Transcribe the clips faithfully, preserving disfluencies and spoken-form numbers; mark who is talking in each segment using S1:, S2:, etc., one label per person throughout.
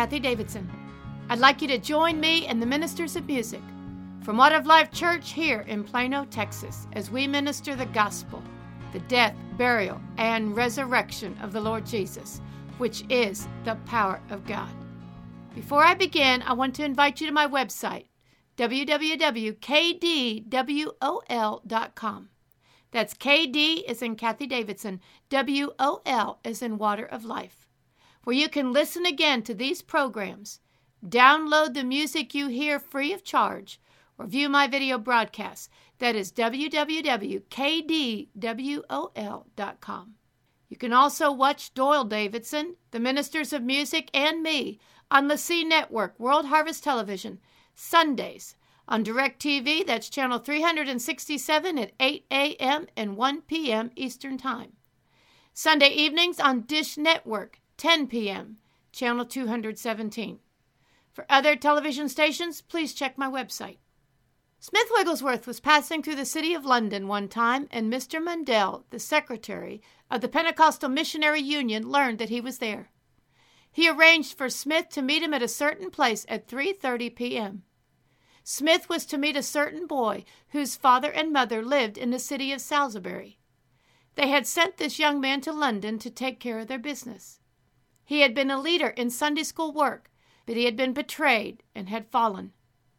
S1: Kathy Davidson. I'd like you to join me and the ministers of music from Water of Life Church here in Plano, Texas, as we minister the gospel, the death, burial, and resurrection of the Lord Jesus, which is the power of God. Before I begin, I want to invite you to my website, w w w dot k d wol dot com. That's K D as in Kathy Davidson, W O L as in Water of Life, where you can listen again to these programs, download the music you hear free of charge, or view my video broadcasts. That is w w w dot k d wol dot com. You can also watch Doyle Davidson, the Ministers of Music, and me on the C Network, World Harvest Television, Sundays on DirecTV. That's channel three sixty-seven at eight a.m. and one p.m. Eastern Time. Sunday evenings on Dish Network, ten p.m., channel two seventeen. For other television stations, please check my website. Smith Wigglesworth was passing through the city of London one time, and Mister Mundell, the secretary of the Pentecostal Missionary Union, learned that he was there. He arranged for Smith to meet him at a certain place at three thirty p.m. Smith was to meet a certain boy whose father and mother lived in the city of Salisbury. They had sent this young man to London to take care of their business. He had been a leader in Sunday school work, but he had been betrayed and had fallen.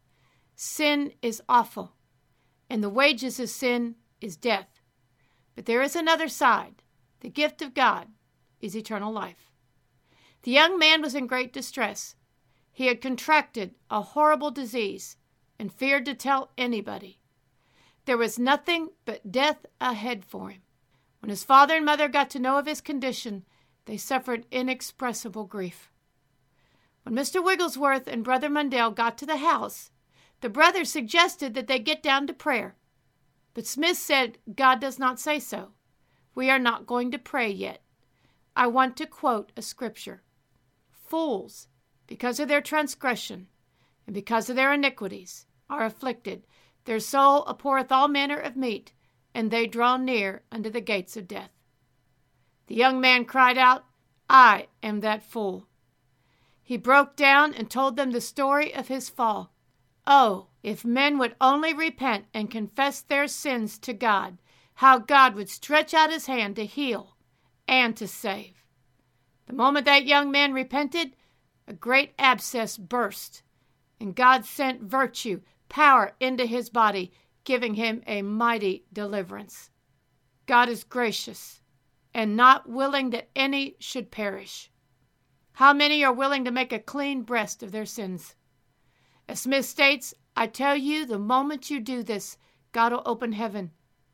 S1: Sin is awful, and the wages of sin is death. But there is another side. The gift of God is eternal life. The young man was in great distress. He had contracted a horrible disease and feared to tell anybody. There was nothing but death ahead for him. When his father and mother got to know of his condition, they suffered inexpressible grief. When Mister Wigglesworth and Brother Mundell got to the house, the brother suggested that they get down to prayer. But Smith said, God does not say so. We are not going to pray yet. I want to quote a scripture. Fools, because of their transgression, and because of their iniquities, are afflicted. Their soul abhorreth all manner of meat, and they draw near unto the gates of death. The young man cried out, I am that fool. He broke down and told them the story of his fall. Oh, if men would only repent and confess their sins to God, how God would stretch out his hand to heal and to save. The moment that young man repented, a great abscess burst, and God sent virtue, power into his body, giving him a mighty deliverance. God is gracious and not willing that any should perish. How many are willing to make a clean breast of their sins? As Smith states, I tell you, the moment you do this, God will open heaven.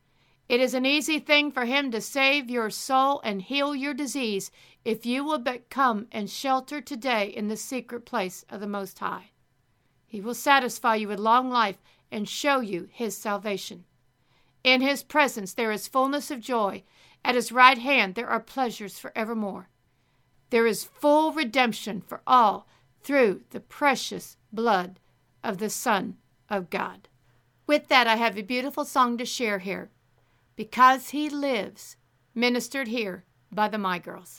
S1: It is an easy thing for him to save your soul and heal your disease if you will but come and shelter today in the secret place of the Most High. He will satisfy you with long life and show you his salvation. In his presence there is fullness of joy. At his right hand there are pleasures forevermore. There is full redemption for all through the precious blood of the Son of God. With that, I have a beautiful song to share here. Because He Lives, ministered here by the My Girls.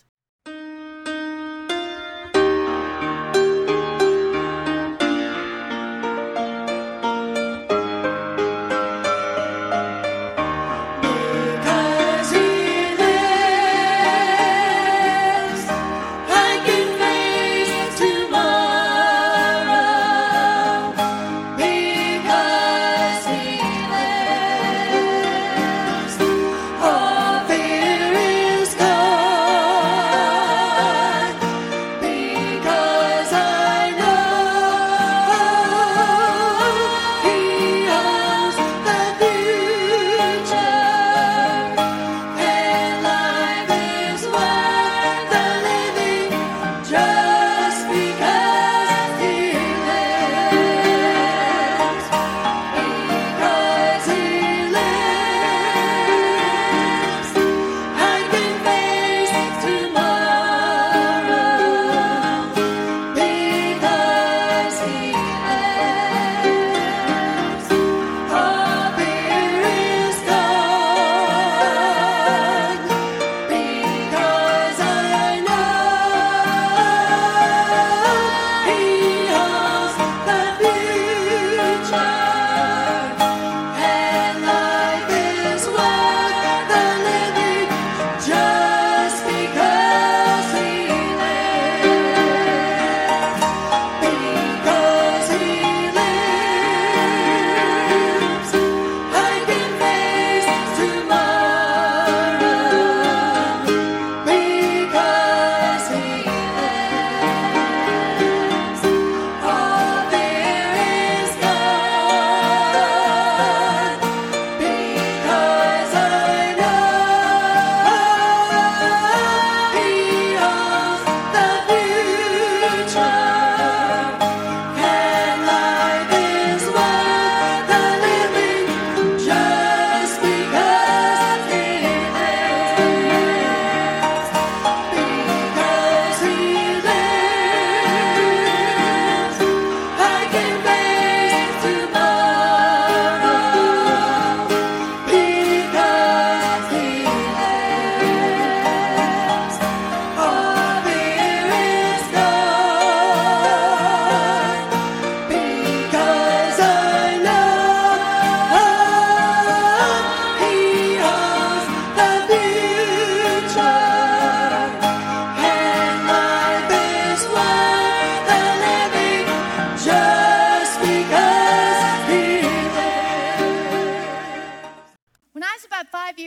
S2: All fear is gone.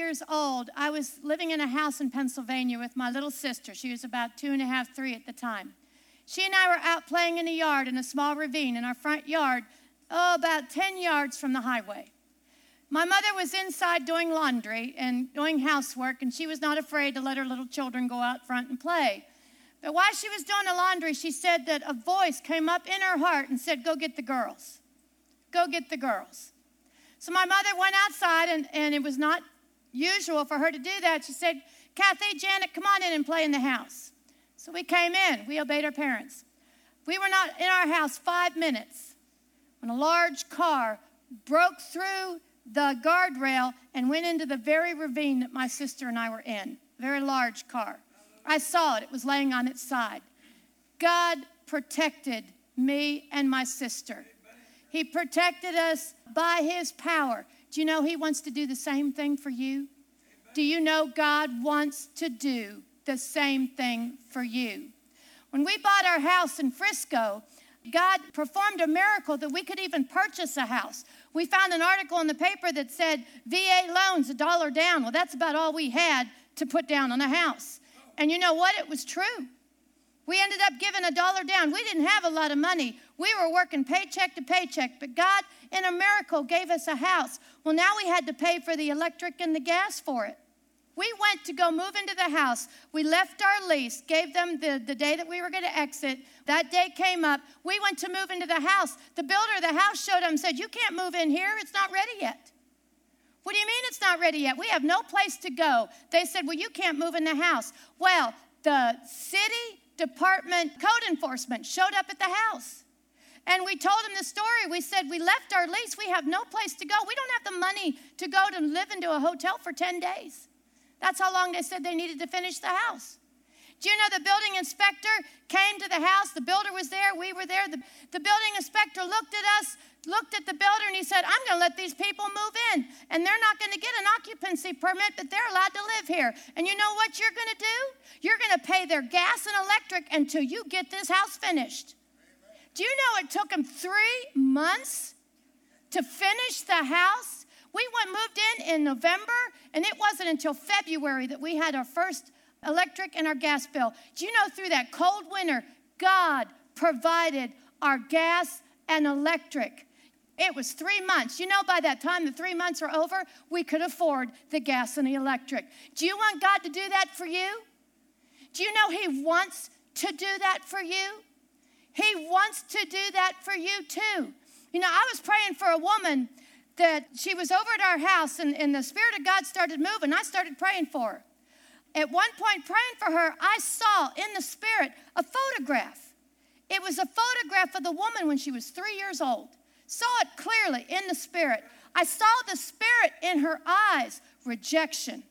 S1: years old, I was living in a house in Pennsylvania with my little sister. She was about two and a half, three at the time. She and I were out playing in a yard in a small ravine in our front yard, oh, about ten yards from the highway. My mother was inside doing laundry and doing housework, and she was not afraid to let her little children go out front and play. But while she was doing the laundry, she said that a voice came up in her heart and said, go get the girls. Go get the girls. So my mother went outside, and, and it was not usual for her to do that. She said, Kathy, Janet, come on in and play in the house. So we came in. We obeyed our parents. We were not in our house five minutes when a large car broke through the guardrail and went into the very ravine that my sister and I were in. A very large car. I saw it. It was laying on its side. God protected me and my sister. He protected us by his power. Do you know he wants to do the same thing for you? Do you know God wants to do the same thing for you? When we bought our house in Frisco, God performed a miracle that we could even purchase a house. We found an article in the paper that said V A loans a dollar down. Well, that's about all we had to put down on a house. And you know what? It was true. We ended up giving a dollar down. We didn't have a lot of money. We were working paycheck to paycheck, but God, in a miracle, gave us a house. Well, now we had to pay for the electric and the gas for it. We went to go move into the house. We left our lease, gave them the, the day that we were going to exit. That day came up. We went to move into the house. The builder of the house showed up and said, you can't move in here. It's not ready yet. What do you mean it's not ready yet? We have no place to go. They said, well, you can't move in the house. Well, the city department code enforcement showed up at the house. And we told them the story. We said, we left our lease. We have no place to go. We don't have the money to go to live into a hotel for ten days. That's how long they said they needed to finish the house. Do you know the building inspector came to the house? The builder was there. We were there. The, the building inspector looked at us, looked at the builder, and he said, I'm going to let these people move in. And they're not going to get an occupancy permit, but they're allowed to live here. And you know what you're going to do? You're going to pay their gas and electric until you get this house finished. Do you know it took them three months to finish the house? We went moved in in November, and it wasn't until February that we had our first electric and our gas bill. Do you know through that cold winter, God provided our gas and electric? It was three months. You know, by that time the three months are over, we could afford the gas and the electric. Do you want God to do that for you? Do you know he wants to do that for you? He wants to do that for you too. You know, I was praying for a woman that she was over at our house, and, and the Spirit of God started moving. I started praying for her. At one point, praying for her, I saw in the Spirit a photograph. It was a photograph of the woman when she was three years old. Saw it clearly in the Spirit. I saw the Spirit in her eyes, rejection.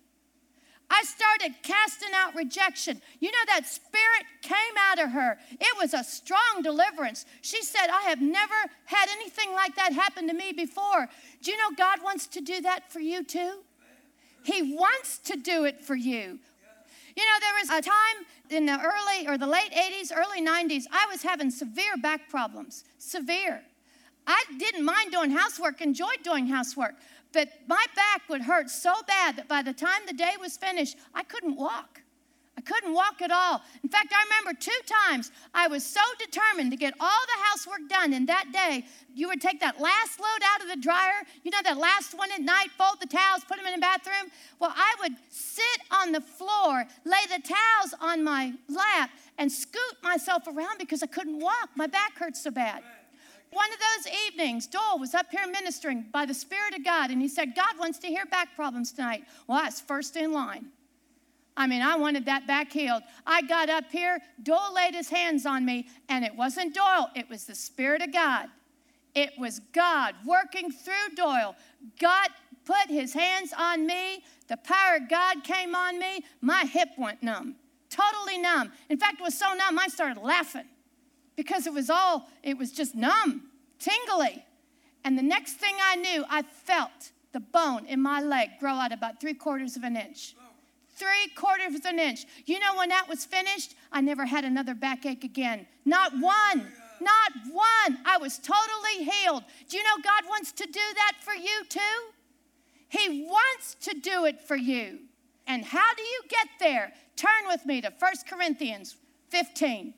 S1: I started casting out rejection. You know, that spirit came out of her. It was a strong deliverance. She said, I have never had anything like that happen to me before. Do you know God wants to do that for you too? He wants to do it for you. You know, there was a time in the early or the late eighties, early nineties, I was having severe back problems, severe. I didn't mind doing housework, enjoyed doing housework. But my back would hurt so bad that by the time the day was finished, I couldn't walk. I couldn't walk at all. In fact, I remember two times I was so determined to get all the housework done in that day. You would take that last load out of the dryer, you know, that last one at night, fold the towels, put them in the bathroom. Well, I would sit on the floor, lay the towels on my lap, and scoot myself around because I couldn't walk. My back hurt so bad. One of those evenings, Doyle was up here ministering by the Spirit of God, and he said, God wants to hear back problems tonight. Well, I was first in line. I mean, I wanted that back healed. I got up here, Doyle laid his hands on me, and it wasn't Doyle, it was the Spirit of God. It was God working through Doyle. God put his hands on me. The power of God came on me. My hip went numb, totally numb. In fact, it was so numb, I started laughing. Because it was all, it was just numb, tingly. And the next thing I knew, I felt the bone in my leg grow out about three quarters of an inch. Three quarters of an inch. You know, when that was finished, I never had another backache again. Not one. Not one. I was totally healed. Do you know God wants to do that for you too? He wants to do it for you. And how do you get there? Turn with me to First Corinthians fifteen.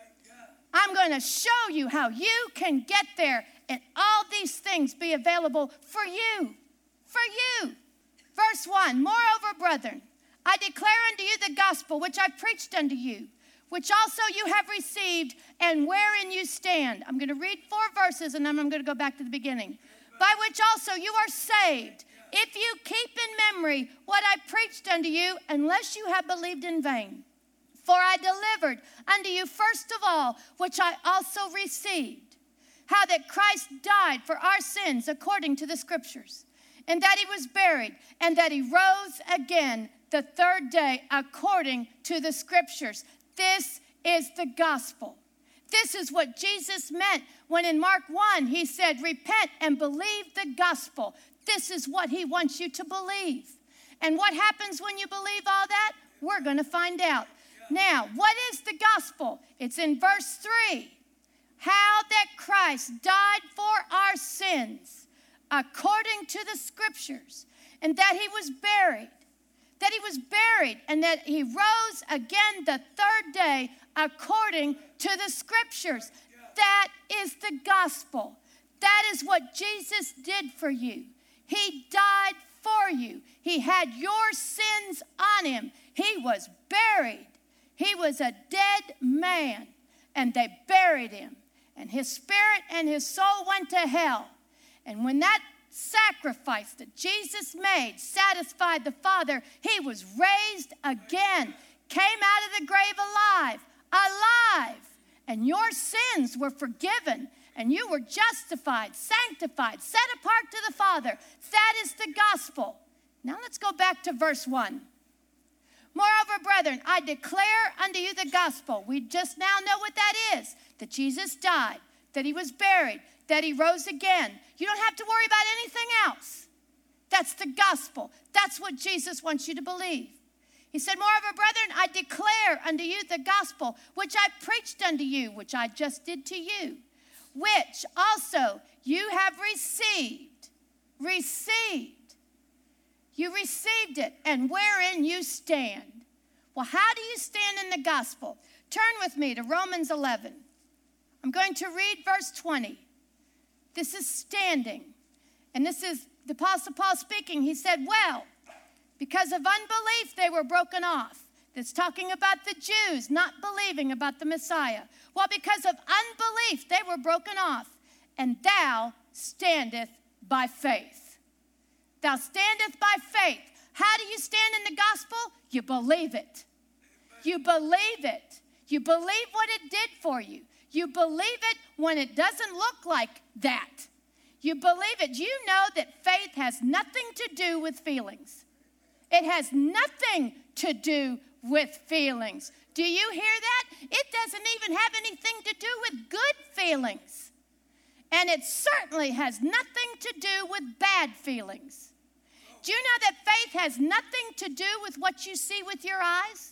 S1: I'm going to show you how you can get there and all these things be available for you. For you. Verse one, moreover, brethren, I declare unto you the gospel which I preached unto you, which also you have received, and wherein you stand. I'm going to read four verses, and then I'm going to go back to the beginning. By which also you are saved, if you keep in memory what I preached unto you, unless you have believed in vain. For I delivered unto you first of all, which I also received, how that Christ died for our sins according to the Scriptures, and that he was buried, and that he rose again the third day according to the Scriptures. This is the gospel. This is what Jesus meant when in Mark one he said, repent and believe the gospel. This is what he wants you to believe. And what happens when you believe all that? We're going to find out. Now, what is the gospel? It's in verse three. How that Christ died for our sins according to the Scriptures, and that he was buried, that he was buried, and that he rose again the third day according to the Scriptures. That is the gospel. That is what Jesus did for you. He died for you. He had your sins on him. He was buried. He was a dead man, and they buried him. And his spirit and his soul went to hell. And when that sacrifice that Jesus made satisfied the Father, he was raised again, came out of the grave alive, alive. And your sins were forgiven, and you were justified, sanctified, set apart to the Father. That is the gospel. Now let's go back to verse one. Moreover, brethren, I declare unto you the gospel. We just now know what that is, that Jesus died, that he was buried, that he rose again. You don't have to worry about anything else. That's the gospel. That's what Jesus wants you to believe. He said, moreover, brethren, I declare unto you the gospel, which I preached unto you, which I just did to you, which also you have received. Received. You received it, and wherein you stand. Well, how do you stand in the gospel? Turn with me to Romans eleven. I'm going to read verse twenty. This is standing. And this is the Apostle Paul speaking. He said, well, because of unbelief, they were broken off. That's talking about the Jews not believing about the Messiah. Well, because of unbelief, they were broken off. And thou standeth by faith. Thou standeth by faith. How do you stand in the gospel? You believe it. You believe it. You believe what it did for you. You believe it when it doesn't look like that. You believe it. You know that faith has nothing to do with feelings. It has nothing to do with feelings. Do you hear that? It doesn't even have anything to do with good feelings. And it certainly has nothing to do with bad feelings. Do you know that faith has nothing to do with what you see with your eyes?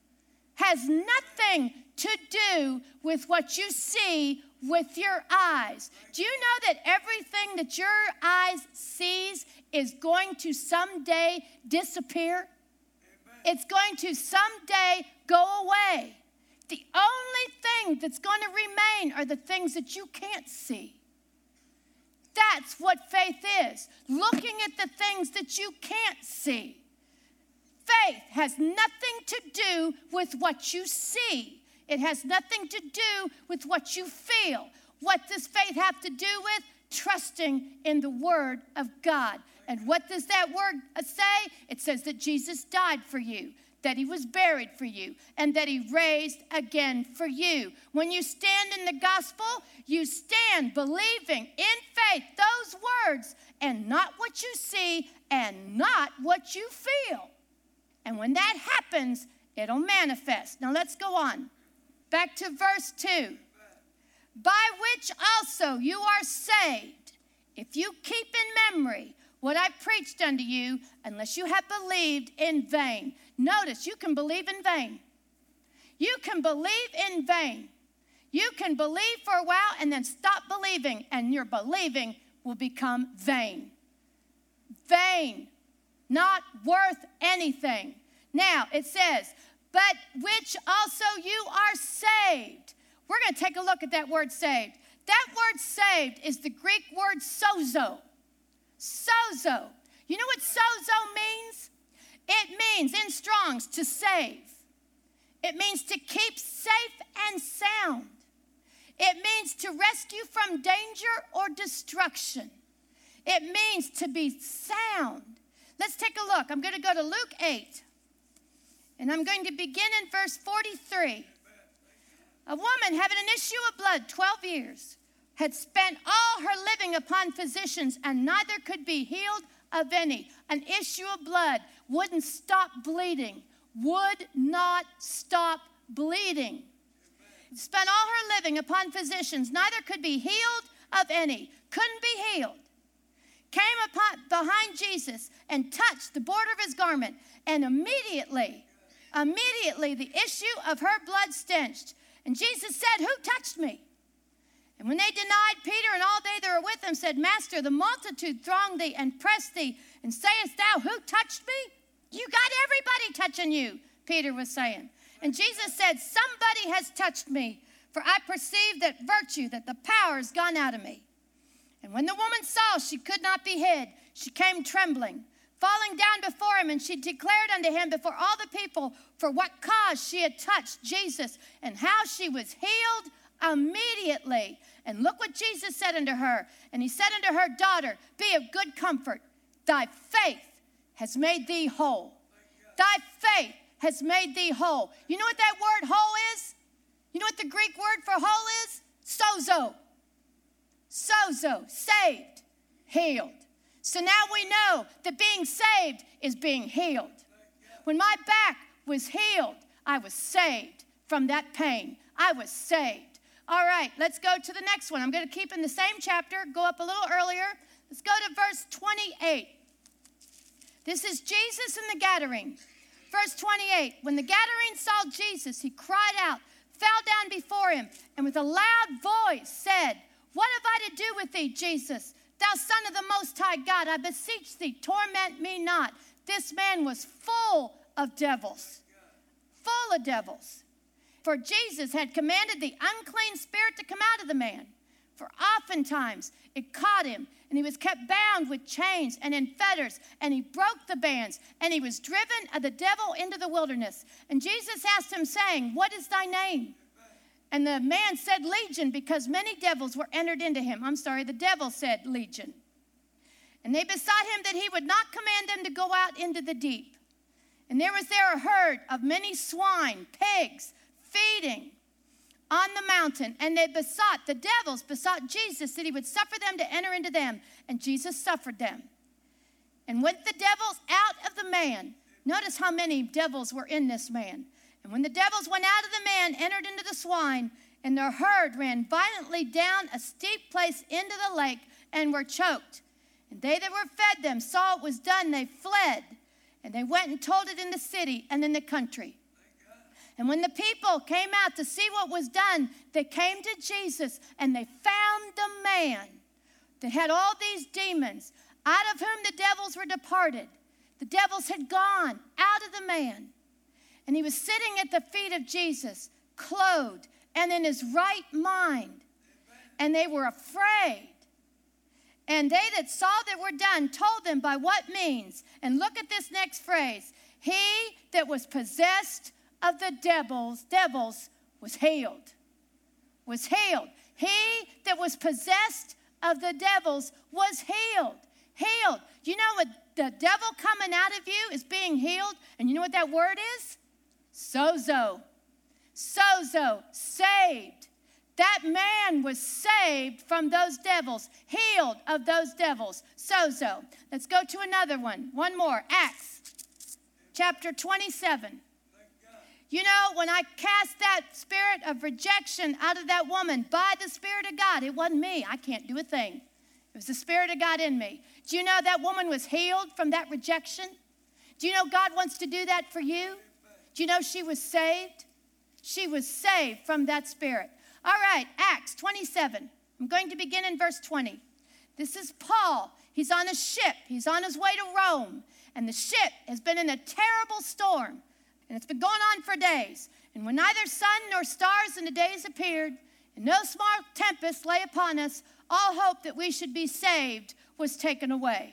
S1: Has nothing to do with what you see with your eyes. Do you know that everything that your eyes sees is going to someday disappear? Amen. It's going to someday go away. The only thing that's going to remain are the things that you can't see. That's what faith is, looking at the things that you can't see. Faith has nothing to do with what you see. It has nothing to do with what you feel. What does faith have to do with? Trusting in the Word of God. And what does that word say? It says that Jesus died for you, that he was buried for you, and that he raised again for you. When you stand in the gospel, you stand believing in faith those words, and not what you see and not what you feel. And when that happens, it'll manifest. Now let's go on. Back to verse two. By which also you are saved, if you keep in memory what I preached unto you, unless you have believed in vain. Notice, you can believe in vain. You can believe in vain. You can believe for a while and then stop believing, and your believing will become vain. vain, not worth anything. Now, it says, but which also you are saved. We're going to take a look at that word saved. That word saved is the Greek word sozo. Sozo. You know what sozo means? It means, in Strong's, to save. It means to keep safe and sound. It means to rescue from danger or destruction. It means to be sound. Let's take a look. I'm going to go to Luke eight. And I'm going to begin in verse forty-three. A woman having an issue of blood twelve years had spent all her living upon physicians, and neither could be healed of any. An issue of blood wouldn't stop bleeding. Would not stop bleeding. Spent all her living upon physicians, neither could be healed of any. Couldn't be healed. Came upon behind Jesus and touched the border of his garment, and immediately, immediately the issue of her blood stench. And Jesus said, who touched me? And when they denied, Peter and all they that were with him said, Master, the multitude thronged thee and pressed thee, and sayest thou, who touched me? You got everybody touching you, Peter was saying. And Jesus said, somebody has touched me, for I perceive that virtue, that the power is gone out of me. And when the woman saw she could not be hid, she came trembling, falling down before him, and she declared unto him before all the people for what cause she had touched Jesus, and how she was healed immediately. And look what Jesus said unto her. And he said unto her, daughter, be of good comfort. Thy faith has made thee whole. Thy faith has made thee whole. You know what that word whole is? You know what the Greek word for whole is? Sozo. Sozo, saved, healed. So now we know that being saved is being healed. When my back was healed, I was saved from that pain. I was saved. All right, let's go to the next one. I'm going to keep in the same chapter, go up a little earlier. Let's go to verse twenty-eight. This is Jesus and the Gadarene. Verse twenty-eight, when the Gadarene saw Jesus, he cried out, fell down before him, and with a loud voice said, what have I to do with thee, Jesus, thou Son of the Most High God? I beseech thee, torment me not. This man was full of devils, full of devils. For Jesus had commanded the unclean spirit to come out of the man. For oftentimes it caught him, and he was kept bound with chains and in fetters, and he broke the bands, and he was driven of the devil into the wilderness. And Jesus asked him, saying, what is thy name? And the man said, Legion, because many devils were entered into him. I'm sorry, the devil said, Legion. And they besought him that he would not command them to go out into the deep. And there was there a herd of many swine, pigs, feeding on the mountain. And they besought, the devils besought Jesus that he would suffer them to enter into them. And Jesus suffered them. And went the devils out of the man. Notice how many devils were in this man. And when the devils went out of the man, entered into the swine, and their herd ran violently down a steep place into the lake and were choked. And they that were fed them saw it was done, they fled. And they went and told it in the city and in the country. And when the people came out to see what was done, they came to Jesus, and they found the man that had all these demons, out of whom the devils were departed. The devils had gone out of the man. And he was sitting at the feet of Jesus, clothed and in his right mind. And they were afraid. And they that saw that were done told them by what means. And look at this next phrase. He that was possessed of the devils, devils was healed. Was healed. He that was possessed of the devils was healed. Healed. You know what the devil coming out of you is being healed? And you know what that word is? Sozo. Sozo. Saved. That man was saved from those devils. Healed of those devils. Sozo. Let's go to another one. One more. Acts chapter twenty-seven. You know, when I cast that spirit of rejection out of that woman by the Spirit of God, it wasn't me. I can't do a thing. It was the Spirit of God in me. Do you know that woman was healed from that rejection? Do you know God wants to do that for you? Do you know she was saved? She was saved from that spirit. All right, Acts twenty-seven. I'm going to begin in verse twenty. This is Paul. He's on a ship. He's on his way to Rome. And the ship has been in a terrible storm. And it's been going on for days. And when neither sun nor stars in the days appeared, and no small tempest lay upon us, all hope that we should be saved was taken away.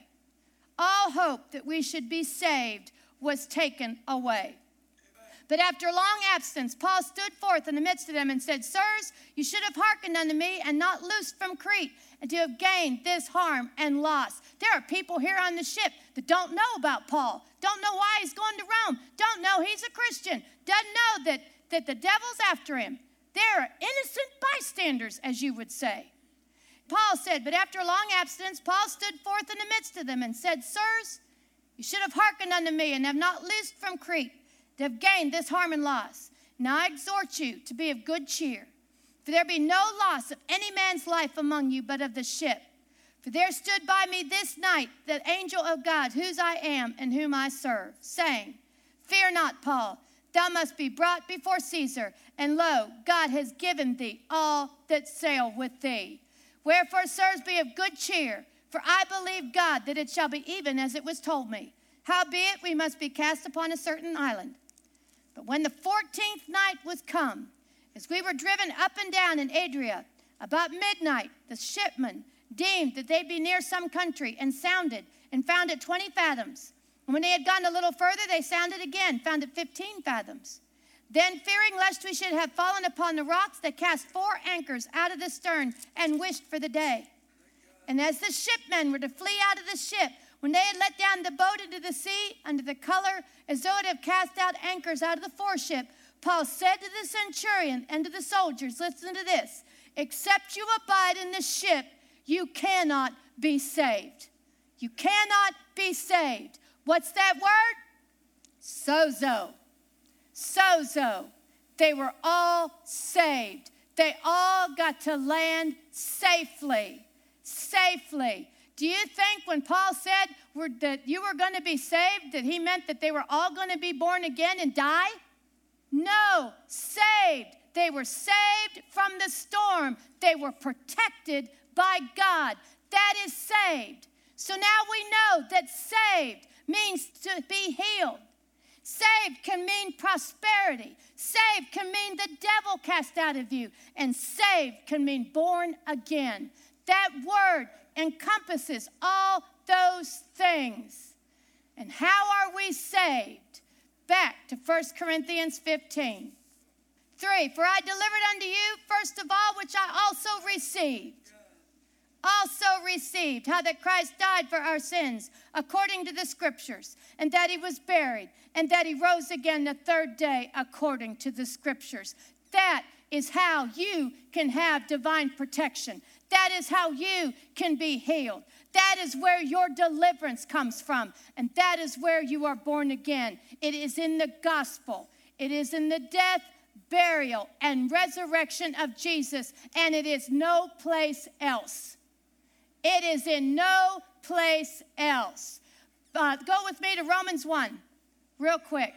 S1: All hope that we should be saved was taken away. But after long absence, Paul stood forth in the midst of them and said, Sirs, you should have hearkened unto me and not loosed from Crete, and to have gained this harm and loss. There are people here on the ship that don't know about Paul, don't know why he's going to Rome, don't know he's a Christian, doesn't know that, that the devil's after him. They're innocent bystanders, as you would say. Paul said, but after a long absence, Paul stood forth in the midst of them and said, Sirs, you should have hearkened unto me and have not loosed from Crete, to have gained this harm and loss. Now I exhort you to be of good cheer, for there be no loss of any man's life among you, but of the ship. For there stood by me this night the angel of God, whose I am and whom I serve, saying, Fear not, Paul, thou must be brought before Caesar, and lo, God has given thee all that sail with thee. Wherefore, sirs, be of good cheer, for I believe God that it shall be even as it was told me. Howbeit, we must be cast upon a certain island. But when the fourteenth night was come, as we were driven up and down in Adria, about midnight, the shipmen deemed that they be near some country, and sounded, and found it twenty fathoms. And when they had gone a little further, they sounded again, found it fifteen fathoms. Then, fearing lest we should have fallen upon the rocks, they cast four anchors out of the stern, and wished for the day. And as the shipmen were to flee out of the ship, when they had let down the boat into the sea, under the color, as though it had cast out anchors out of the foreship, Paul said to the centurion and to the soldiers, listen to this, except you abide in the ship, you cannot be saved. You cannot be saved. What's that word? Sozo. Sozo. They were all saved. They all got to land safely. Safely. Do you think when Paul said we're, that you were going to be saved, that he meant that they were all going to be born again and die? No, saved. They were saved from the storm. They were protected by God. That is saved. So now we know that saved means to be healed. Saved can mean prosperity. Saved can mean the devil cast out of you. And saved can mean born again. That word encompasses all those things. And how are we saved? Back to First Corinthians fifteen. Three, for I delivered unto you, first of all, which I also received. Also received, how that Christ died for our sins, according to the Scriptures, and that he was buried, and that he rose again the third day, according to the Scriptures. That is how you can have divine protection. That is how you can be healed. That is where your deliverance comes from. And that is where you are born again. It is in the gospel. It is in the death, burial, and resurrection of Jesus. And it is no place else. It is in no place else. Uh, go with me to Romans one, real quick.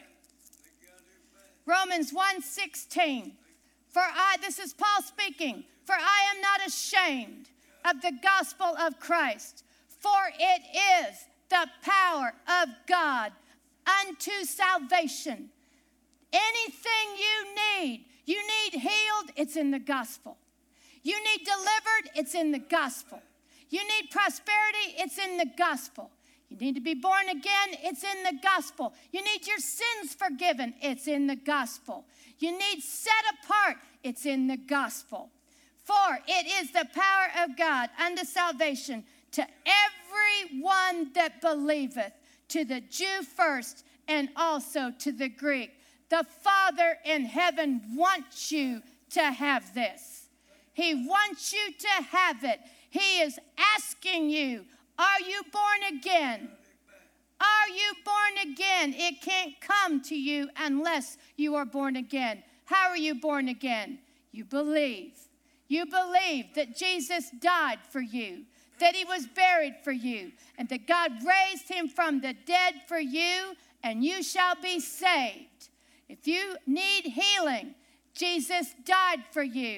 S1: Romans one sixteen. For I, this is Paul speaking, for I am not ashamed of the gospel of Christ, for it is the power of God unto salvation. Anything you need, you need healed, it's in the gospel. You need delivered, it's in the gospel. You need prosperity, it's in the gospel. You need to be born again, it's in the gospel. You need your sins forgiven, it's in the gospel. You need set apart, it's in the gospel. For it is the power of God unto salvation to everyone that believeth, to the Jew first and also to the Greek. The Father in heaven wants you to have this. He wants you to have it. He is asking you, are you born again? Are you born again? It can't come to you unless you are born again. How are you born again? You believe. You believe that Jesus died for you, that he was buried for you, and that God raised him from the dead for you, and you shall be saved. If you need healing, Jesus died for you.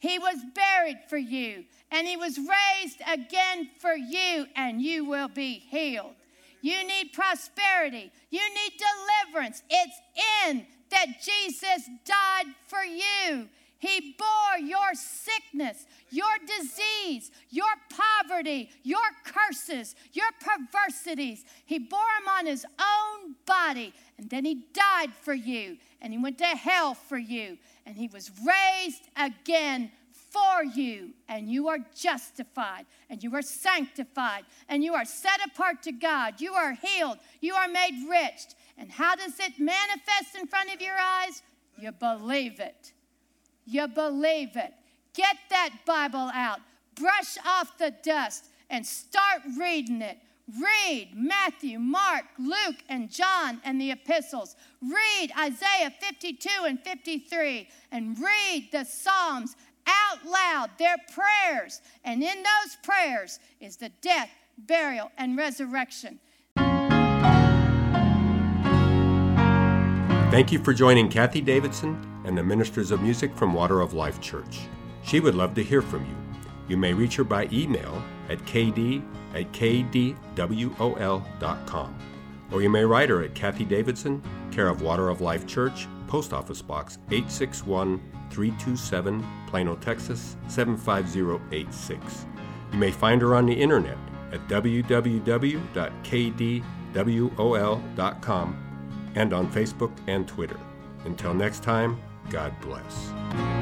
S1: He was buried for you, and he was raised again for you, and you will be healed. You need prosperity. You need deliverance. It's in that Jesus died for you. He bore your sickness, your disease, your poverty, your curses, your perversities. He bore them on his own body, and then he died for you, and he went to hell for you, and he was raised again for you, and you are justified, and you are sanctified, and you are set apart to God. You are healed. You are made rich. And how does it manifest in front of your eyes? You believe it. You believe it. Get that Bible out. Brush off the dust and start reading it. Read Matthew, Mark, Luke, and John and the epistles. Read Isaiah fifty-two and fifty-three, and read the Psalms out loud. They're prayers, and in those prayers is the death, burial, and resurrection.
S2: Thank you for joining Kathy Davidson and the Ministers of Music from Water of Life Church. She would love to hear from you. You may reach her by email at k d at k d w o l dot com, or you may write her at Kathy Davidson, care of Water of Life Church, Post Office Box eight six one, three two seven, Plano, Texas seven five zero eight six. You may find her on the internet at w w w dot k d w o l dot com and on Facebook and Twitter. Until next time, God bless.